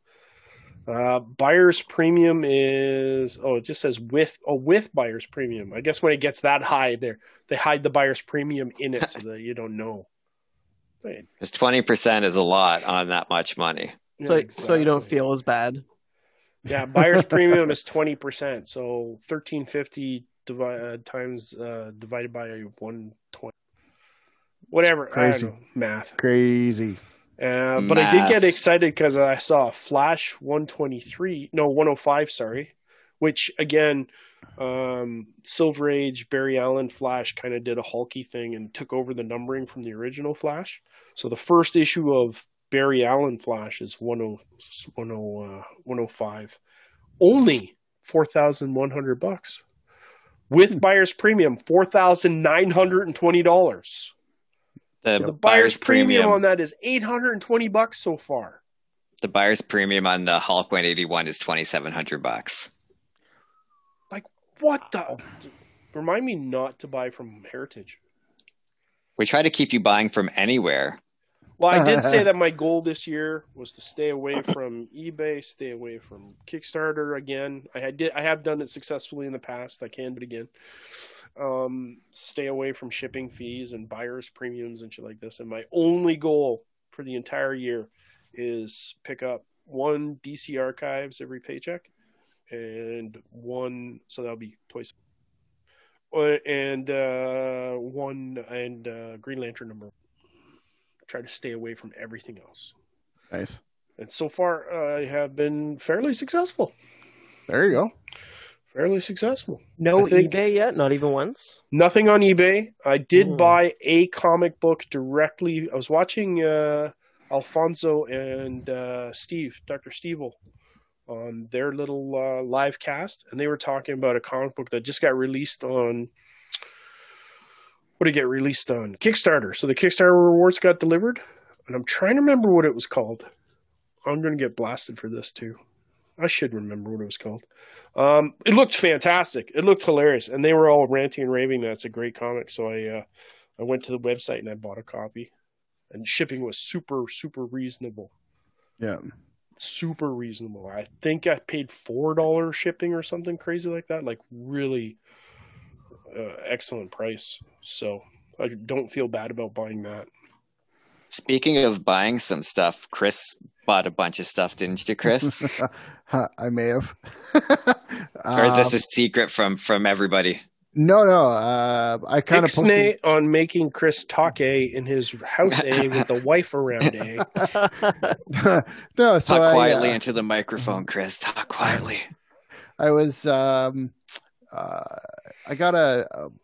Uh, buyer's premium is oh, it just says with oh with buyer's premium. I guess when it gets that high, there they hide the buyer's premium in it so that you don't know. Right. Because twenty percent is a lot on that much money. So Yeah, so you don't exactly. feel as bad. Yeah, buyer's premium is twenty percent, so thirteen fifty divi- uh, times uh, divided by one twenty. Whatever, Crazy. I don't know, math. Crazy. Uh, but I did Math. get excited because I saw Flash one twenty-three, no, one oh five, sorry, which again, um, Silver Age, Barry Allen Flash kind of did a hulky thing and took over the numbering from the original Flash. So the first issue of Barry Allen Flash is ten, ten, uh, one oh five. Only four thousand one hundred bucks. With buyer's premium, four thousand nine hundred twenty dollars. The, So the buyer's, buyer's premium, premium on that is eight hundred twenty bucks so far. the buyer's premium on the Hulk one eighty-one is twenty-seven hundred bucks. Like, what the? Remind me not to buy from Heritage. We try to keep you buying from anywhere. Well, I did say that my goal this year was to stay away from eBay, stay away from Kickstarter again. I had did I have done it successfully in the past. I can do it again. Um, stay away from shipping fees and buyer's premiums and shit like this. And my only goal for the entire year is pick up one D C Archives every paycheck and one, so that'll be twice, uh, and uh, one and uh, Green Lantern number. Try to stay away from everything else. Nice. And so far, uh, I have been fairly successful. There you go. Fairly successful. No I think- eBay yet? Not even once? Nothing on eBay. I did Mm. buy a comic book directly. I was watching uh, Alfonso and uh, Steve, Doctor Stevel, on their little uh, live cast, and they were talking about a comic book that just got released on. What did it get released on? Kickstarter. So the Kickstarter rewards got delivered, and I'm trying to remember what it was called. I'm going to get blasted for this too. I should remember what it was called. Um, it looked fantastic. It looked hilarious, and they were all ranting and raving that it's a great comic. So I, uh, I went to the website and I bought a copy, and shipping was super, super reasonable. Yeah, super reasonable. I think I paid four dollars shipping or something crazy like that. Like really uh, excellent price. So I don't feel bad about buying that. Speaking of buying some stuff, Chris bought a bunch of stuff, didn't you, Chris? I may have. Or is this Um, a secret from from everybody? No, no. Uh, I kind of Ixnay posted. on making Chris talk A in his house A with the wife around A. No, so Talk I, quietly uh, into the microphone, Chris. Talk quietly. I was. Um, uh, I got a,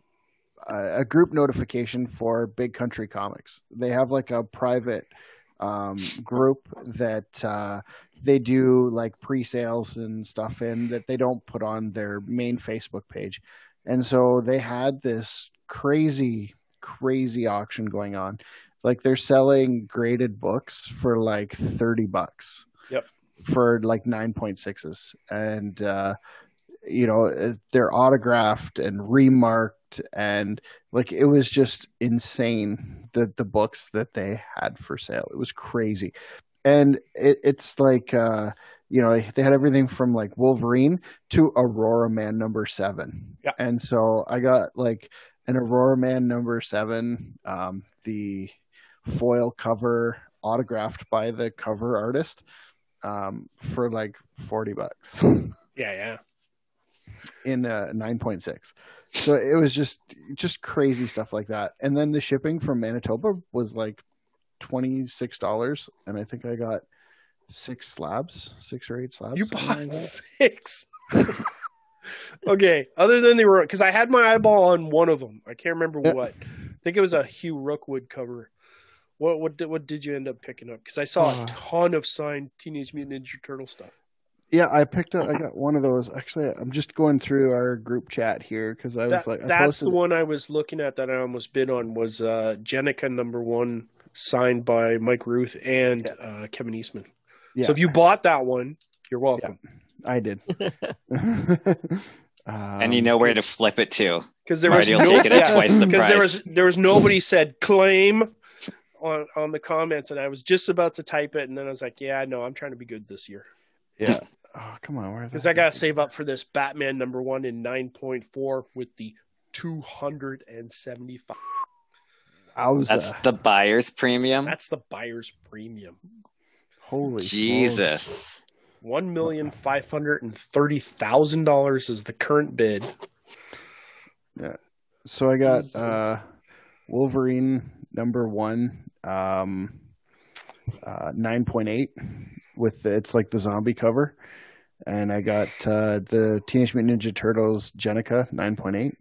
a a group notification for Big Country Comics. They have like a private um, group that uh, they do like pre-sales and stuff in that they don't put on their main Facebook page. And so they had this crazy, crazy auction going on. Like they're selling graded books for like thirty bucks. Yep. For like nine point sixes. And, uh, you know, they're autographed and remarked. And like it was just insane, the, the books that they had for sale. It was crazy. And it, it's like, uh, you know, they had everything from like Wolverine to Aurora Man number seven. Yeah. And so I got like an Aurora Man number seven, um, the foil cover autographed by the cover artist, um, for like forty bucks Yeah, yeah. in a nine point six. So it was just, just crazy stuff like that. And then the shipping from Manitoba was like twenty-six dollars. And I think I got six slabs, six or eight slabs. You something bought like that. six. Okay, other than they were, because I had my eyeball on one of them. I can't remember Yeah. what. I think it was a Hugh Rookwood cover. What what did, what did you end up picking up? Because I saw Uh, a ton of signed Teenage Mutant Ninja Turtle stuff. Yeah, I picked up. I got one of those. Actually, I'm just going through our group chat here because I was That, like, I that's posted the one I was looking at that I almost bid on was uh, Jenica number one, signed by Mike Ruth and uh, Kevin Eastman. Yeah, So if you bought that one, you're welcome. I did. And you know where to flip it to. Because there was Marty will no, take it at yeah, twice the 'cause there price. was there was nobody said claim on on the comments, and I was just about to type it, and then I was like, yeah, no, I'm trying to be good this year Yeah. Oh, come on. Where because I got to save up for this Batman number one in nine point four with the two hundred seventy-five. That's the buyer's premium. That's the buyer's premium. Holy Jesus. One million five hundred and thirty thousand dollars is the current bid. Yeah. So I got Jesus. uh, Wolverine number one, um, uh, nine point eight with the, it's like the zombie cover, and I got uh, the Teenage Mutant Ninja Turtles Jenica nine point eight,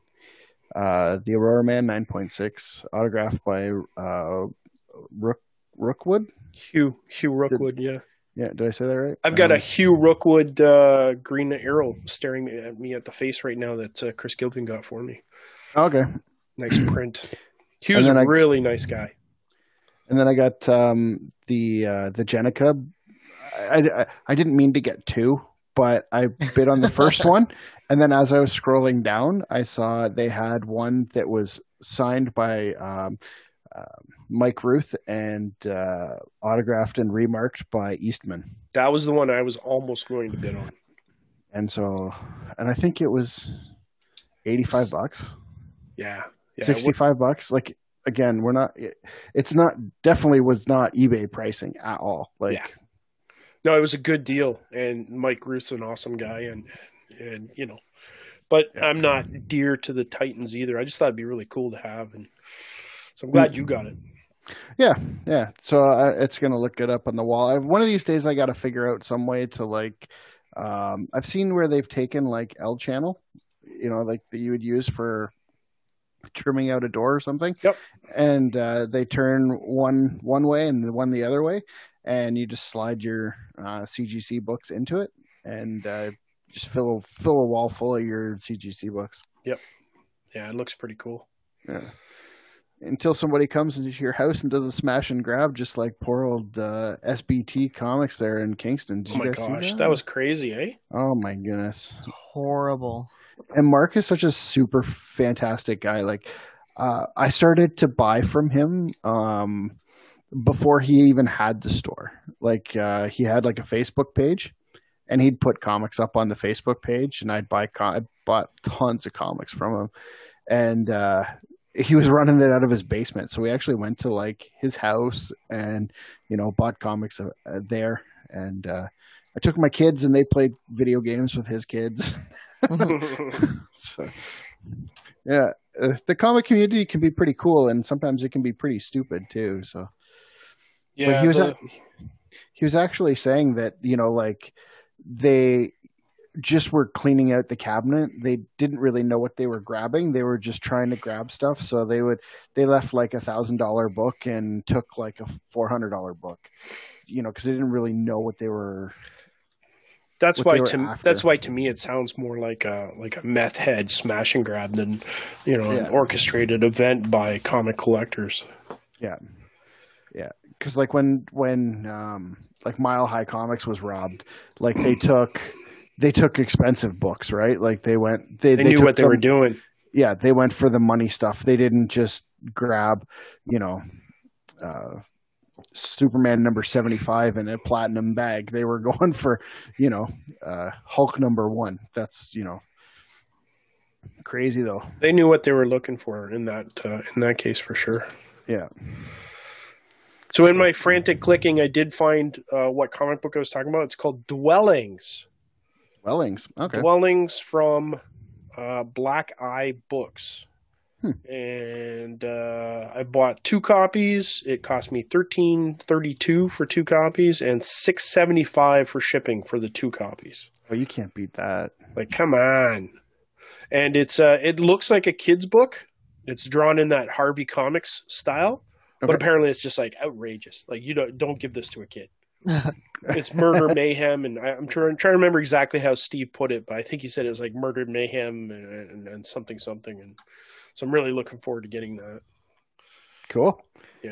uh, the Aurora Man nine point six, autographed by uh, Rook Rookwood. Hugh Hugh Rookwood, yeah. Yeah, did I say that right? I've got a Um, Hugh Rookwood uh, Green Arrow staring at me at the face right now that uh, Chris Gilpin got for me. Okay. Nice print. Hugh's a then I- really nice guy. And then I got um, the uh, the Jenica. I, I, I didn't mean to get two, but I bid on the first one. And then as I was scrolling down, I saw they had one that was signed by um, uh, Mike Ruth and uh, autographed and remarked by Eastman. That was the one I was almost going to bid on. And so, and I think it was eighty-five bucks, Yeah. yeah sixty-five bucks. Like, again, we're not, it, it's not, definitely was not eBay pricing at all. Like, Yeah. No, it was a good deal. And Mike Ruth's an awesome guy. And, and you know, but I'm not dear to the Titans either. I just thought it'd be really cool to have. And so I'm glad you got it. Yeah, yeah. So uh, it's gonna look good up on the wall. I, one of these days, I got to figure out some way to like. Um, I've seen where they've taken like L channel, you know, like that you would use for trimming out a door or something. Yep. And uh, they turn one one way and the one the other way, and you just slide your uh, C G C books into it, and uh, just fill fill a wall full of your C G C books. Yep. Yeah, it looks pretty cool. Yeah. Until somebody comes into your house and does a smash and grab, just like poor old uh, S B T Comics there in Kingston. Did Oh my you guys gosh, see that? that? was crazy, eh? Oh my goodness. Horrible. And Mark is such a super fantastic guy. Like, uh, I started to buy from him um, before he even had the store. Like, uh, he had like a Facebook page, and he'd put comics up on the Facebook page, and I'd buy. Com- I bought tons of comics from him, and uh, he was running it out of his basement. So we actually went to like his house, and you know, bought comics uh, there, and uh, I took my kids, and they played video games with his kids. So, yeah, uh, the comic community can be pretty cool, and sometimes it can be pretty stupid too. So, Yeah, but he was the- a- he was actually saying that, you know, like they just were cleaning out the cabinet. They didn't really know what they were grabbing. They were just trying to grab stuff. So they would they left like a thousand dollar book and took like a four hundred dollar book, you know, because they didn't really know what they were. That's what why they were to after. that's why to me it sounds more like a like a meth head smash and grab than, you know, Yeah. an orchestrated event by comic collectors. Yeah, yeah. Because like when when um, like Mile High Comics was robbed, like they took they took expensive books, right? Like they went they, They, knew took what they them- were doing. Yeah, they went for the money stuff. They didn't just grab, you know, uh, Superman number seventy-five in a platinum bag. They were going for, you know, uh, Hulk number one. That's, you know, crazy though. They knew what they were looking for in that uh, in that case for sure. Yeah. So in my frantic clicking, I did find uh, what comic book I was talking about. It's called Dwellings. Dwellings. Okay. Dwellings from uh, Black Eye Books. Hmm. And uh, I bought two copies. It cost me thirteen thirty-two for two copies and six seventy-five for shipping for the two copies. Oh, you can't beat that. Like, come on. And it's uh, it looks like a kid's book. It's drawn in that Harvey Comics style, but Okay. apparently it's just like outrageous. Like, you don't don't give this to a kid. It's murder mayhem, and I, I'm trying trying to remember exactly how Steve put it, but I think he said it was like murder mayhem and, and, and something something. And so I'm really looking forward to getting that. Cool. Yeah.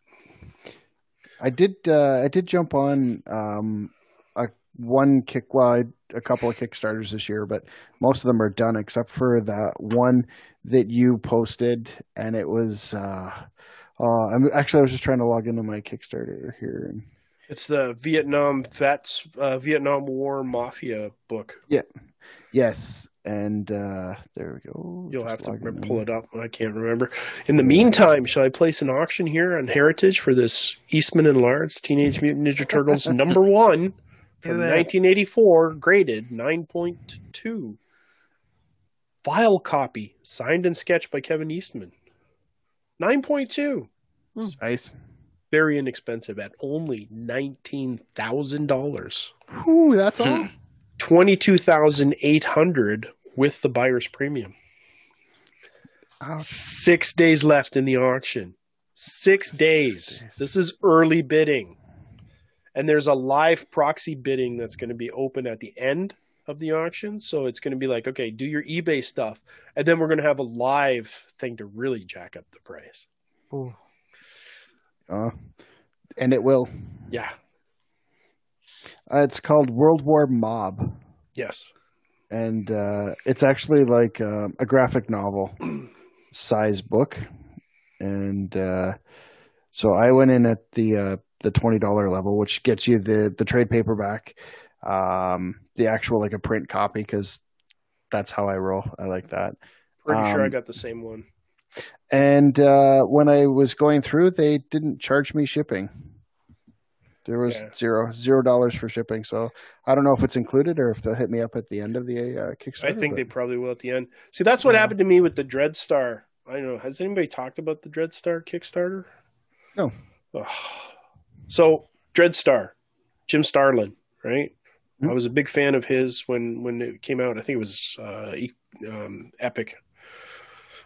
I did. Uh, I did jump on um, a one kick. Well, I, a couple of Kickstarters this year, but most of them are done except for that one that you posted, and it was. Uh, uh, I'm actually. I was just trying to log into my Kickstarter here. And, It's the Vietnam vets, uh, Vietnam War Mafia book. yeah. Yes. And uh, there we go. You'll Just have to logging re- in. pull it up. I can't remember. In the meantime, shall I place an auction here on Heritage for this Eastman and Lawrence Teenage Mutant Ninja Turtles number one from Do that. nineteen eighty-four, graded nine point two. File copy, signed and sketched by Kevin Eastman. nine point two. Nice. Very inexpensive at only nineteen thousand dollars. Ooh, that's all. twenty-two thousand eight hundred dollars with the buyer's premium. Oh, Six days left in the auction. Six days. days. This is early bidding. And there's a live proxy bidding that's going to be open at the end of the auction. So it's going to be like, okay, do your eBay stuff. And then we're going to have a live thing to really jack up the price. Ooh. uh, and it will. Yeah. Uh, it's called World War Mob. Yes. And uh, it's actually like uh, a graphic novel size book, and uh, so I went in at the uh, the twenty dollar level, which gets you the the trade paperback, um, the actual like a print copy, because that's how I roll. I like that. Pretty sure I Um, got the same one. And uh, when I was going through, they didn't charge me shipping. There was Yeah. zero zero dollars for shipping, so I don't know if it's included or if they'll hit me up at the end of the uh, Kickstarter. I think but- they probably will at the end. See, that's what Yeah. happened to me with the Dreadstar. I don't know. Has anybody talked about the Dreadstar Kickstarter? No. Ugh. So, Dreadstar, Jim Starlin, right? Mhm. I was a big fan of his when, when it came out. I think it was uh, e- um, Epic.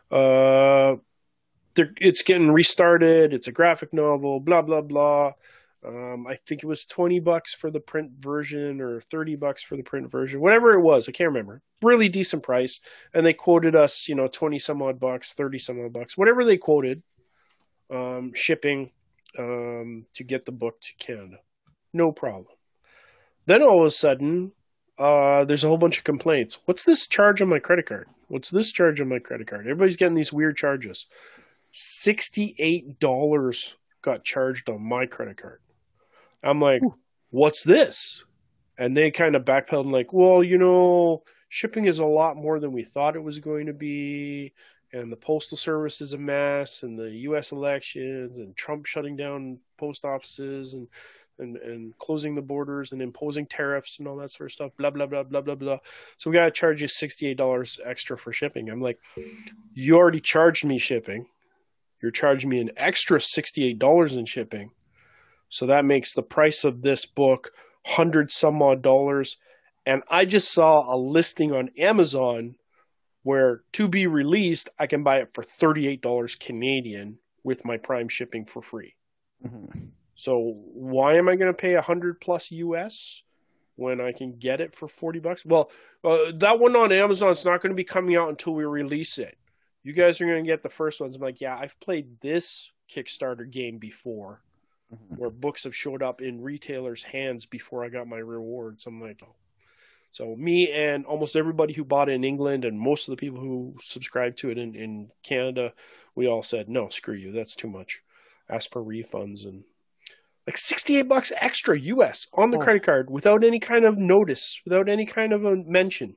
Uh, it's getting restarted. It's a graphic novel, blah, blah, blah. Um, I think it was twenty bucks for the print version or thirty bucks for the print version, whatever it was. I can't remember. Really decent price. And they quoted us, you know, twenty some odd bucks, thirty some odd bucks, whatever they quoted, um, shipping um, to get the book to Canada. No problem. Then all of a sudden, uh, there's a whole bunch of complaints. What's this charge on my credit card? What's this charge on my credit card? Everybody's getting these weird charges. sixty-eight dollars got charged on my credit card. I'm like, Ooh. What's this? And they kind of backpedaled and like, well, you know, shipping is a lot more than we thought it was going to be. And the Postal Service is a mess, and the U S elections, and Trump shutting down post offices, and, and, and closing the borders, and imposing tariffs, and all that sort of stuff, blah, blah, blah, blah, blah, blah. So we got to charge you sixty-eight dollars extra for shipping. I'm like, you already charged me shipping. You're charging me an extra sixty-eight dollars in shipping. So that makes the price of this book one hundred some odd dollars. And I just saw a listing on Amazon where to be released, I can buy it for thirty-eight dollars Canadian with my Prime shipping for free. Mm-hmm. So why am I going to pay one hundred plus U S when I can get it for forty bucks? Well, uh, that one on Amazon is not going to be coming out until we release it. You guys are going to get the first ones. I'm like, yeah, I've played this Kickstarter game before, mm-hmm. where books have showed up in retailers' hands before I got my rewards. I'm like, oh. So me and almost everybody who bought it in England and most of the people who subscribed to it in, in Canada, we all said, no, screw you. That's too much. Ask for refunds and like sixty-eight bucks extra U S on the oh. credit card without any kind of notice, without any kind of a mention.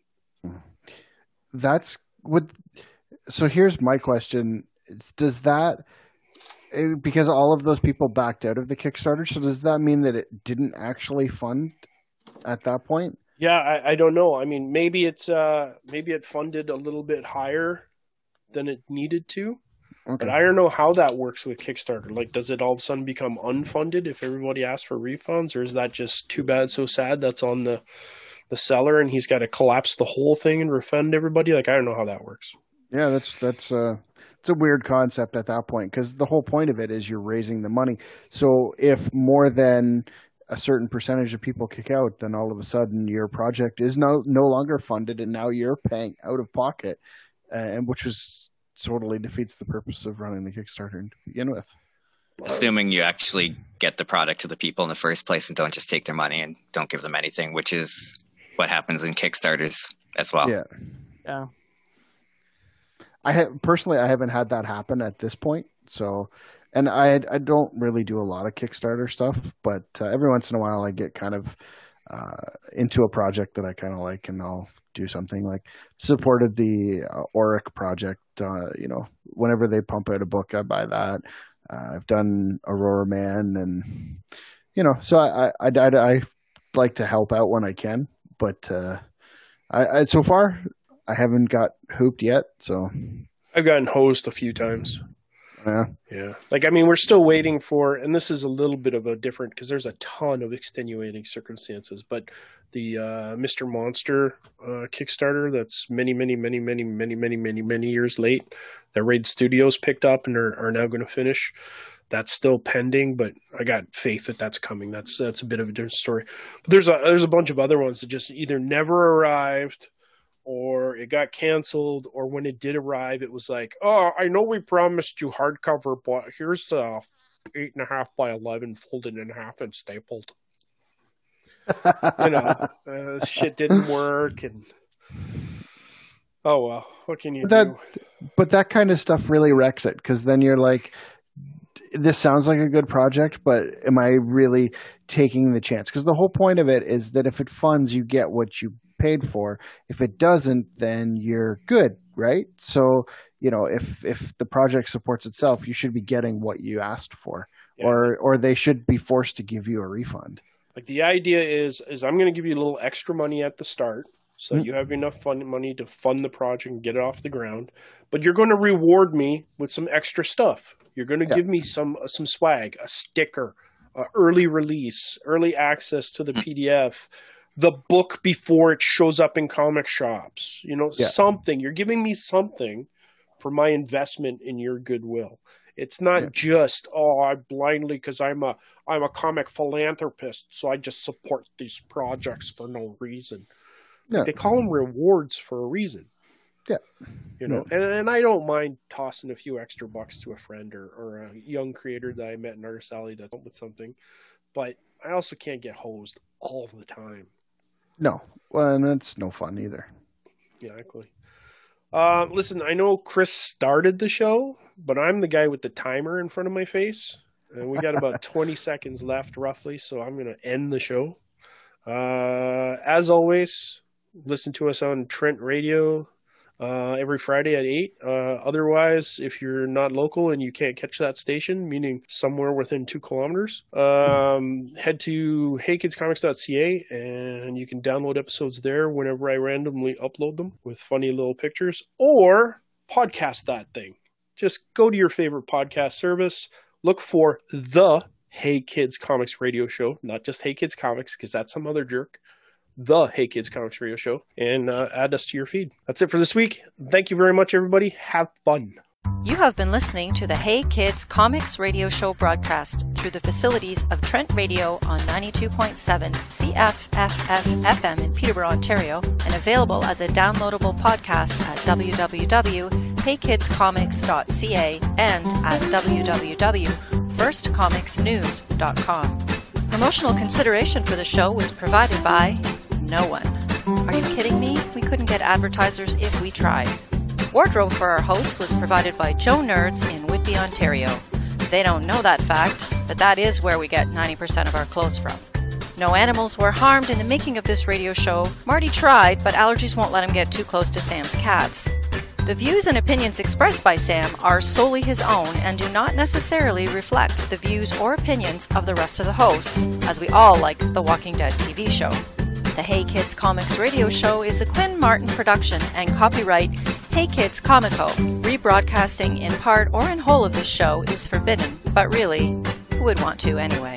That's what. So here's my question. Does that, because all of those people backed out of the Kickstarter, so does that mean that it didn't actually fund at that point? Yeah, I, I don't know. I mean, maybe it's uh, maybe it funded a little bit higher than it needed to. Okay. But I don't know how that works with Kickstarter. Like, does it all of a sudden become unfunded if everybody asks for refunds, or is that just too bad, so sad that's on the the seller and he's got to collapse the whole thing and refund everybody? Like, I don't know how that works. Yeah, that's that's uh, it's a weird concept at that point, because the whole point of it is you're raising the money. So if more than a certain percentage of people kick out, then all of a sudden your project is no no longer funded, and now you're paying out of pocket, uh, and which is totally defeats the purpose of running the Kickstarter to begin with. Assuming you actually get the product to the people in the first place and don't just take their money and don't give them anything, which is what happens in Kickstarters as well. Yeah, yeah. I have personally, I haven't had that happen at this point. So, and I I don't really do a lot of Kickstarter stuff, but uh, every once in a while I get kind of uh, into a project that I kind of like, and I'll do something. Like supported the uh, Auric project. Uh, you know, whenever they pump out a book, I buy that. Uh, I've done Aurora Man, and you know, so I I, I, I like to help out when I can, but uh, I, I so far. I haven't got hooped yet, so I've gotten hosed a few times. Yeah, yeah. Like, I mean, we're still waiting for, and this is a little bit of a different, because there's a ton of extenuating circumstances. But the uh, Mister Monster uh, Kickstarter, that's many, many, many, many, many, many, many, many years late, that Raid Studios picked up and are, are now going to finish. That's still pending, but I got faith that that's coming. That's that's a bit of a different story. But there's a there's a bunch of other ones that just either never arrived, or it got canceled, or when it did arrive, it was like, oh, I know we promised you hardcover, but here's the eight and a half by eleven folded in half and stapled. you know, uh, shit didn't work, and oh well, what can you but that, do? But that kind of stuff really wrecks it, because then you're like, this sounds like a good project, but am I really taking the chance? Because the whole point of it is that if it funds, you get what you paid for. If it doesn't, then you're good, right? So, you know, if if the project supports itself, you should be getting what you asked for, yeah. or or they should be forced to give you a refund. Like, the idea is is I'm going to give you a little extra money at the start, so mm-hmm. you have enough fund money to fund the project and get it off the ground. But you're going to reward me with some extra stuff. You're going to yeah. give me some some swag, a sticker, a early release, early access to the P D F, the book before it shows up in comic shops. You know, yeah. something. You're giving me something for my investment in your goodwill. It's not Yeah. just, oh, I blindly, because I'm a I'm a comic philanthropist, so I just support these projects for no reason. Yeah. They call them rewards for a reason. Yeah. You know, and, and I don't mind tossing a few extra bucks to a friend or, or a young creator that I met in Artist Alley that's up with something. But I also can't get hosed all the time. No. Well, and that's no fun either. Exactly. Uh, listen, I know Chris started the show, but I'm the guy with the timer in front of my face. And we got about twenty seconds left, roughly, so I'm going to end the show. Uh, as always, listen to us on Trent Radio uh, every Friday at eight. Uh, otherwise, if you're not local and you can't catch that station, meaning somewhere within two kilometers, um, head to hey kids comics dot c a and you can download episodes there whenever I randomly upload them with funny little pictures, or podcast that thing. Just go to your favorite podcast service, look for the Hey Kids Comics Radio Show, not just Hey Kids Comics, because that's some other jerk. The Hey Kids Comics Radio Show, and uh, add us to your feed. That's it for this week. Thank you very much, everybody. Have fun. You have been listening to the Hey Kids Comics Radio Show broadcast through the facilities of Trent Radio on ninety-two point seven C F F F F M in Peterborough, Ontario, and available as a downloadable podcast at w w w dot hey kids comics dot c a and at w w w dot first comics news dot com. Promotional consideration for the show was provided by no one. Are you kidding me? We couldn't get advertisers if we tried. Wardrobe for our hosts was provided by Joe Nerds in Whitby, Ontario. They don't know that fact, but that is where we get ninety percent of our clothes from. No animals were harmed in the making of this radio show. Marty tried, but allergies won't let him get too close to Sam's cats. The views and opinions expressed by Sam are solely his own and do not necessarily reflect the views or opinions of the rest of the hosts, as we all like The Walking Dead T V show. The Hey Kids Comics Radio Show is a Quinn Martin production and copyright Hey Kids Comico. Rebroadcasting in part or in whole of this show is forbidden, but really, who would want to anyway?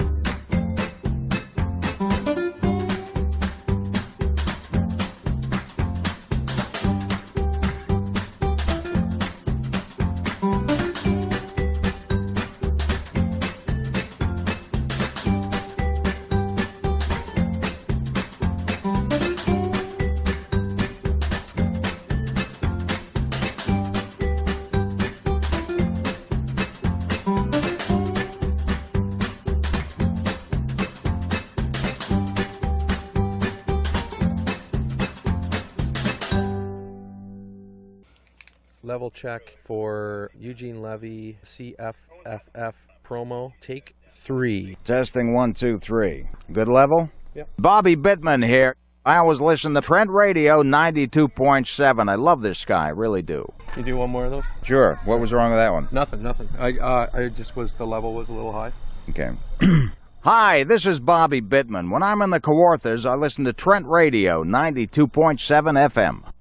Level check for Eugene Levy C F F F promo. Take three. Testing one, two, three. Good level? Yep. Bobby Bittman here. I always listen to Trent Radio ninety-two point seven. I love this guy, really do. Can you do one more of those? Sure. What was wrong with that one? Nothing, nothing. I uh, I just was, the level was a little high. Okay. Hi, this is Bobby Bittman. When I'm in the Kawarthas, I listen to Trent Radio ninety-two point seven F M.